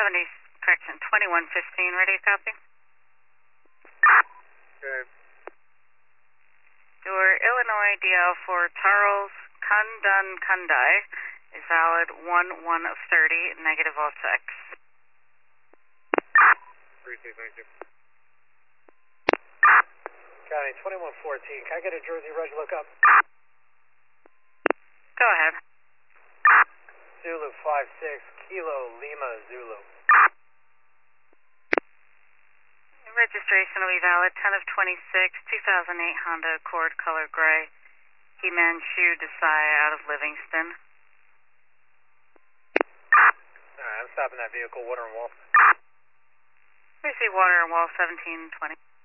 2115, ready to copy? Okay. Your Illinois DL for Charles Kandun Kundai is valid 1-1 of 30, negative all checks. Appreciate it, thank you. County 2114, can I get a Jersey Reg lookup? Go ahead. Zulu 56, Kilo Lima Zulu. Registration will be valid 10 of 26, 2008 Honda Accord color gray. Himanshu Desai out of Livingston. Alright, I'm stopping that vehicle, water and wall. We see water and wall 1720.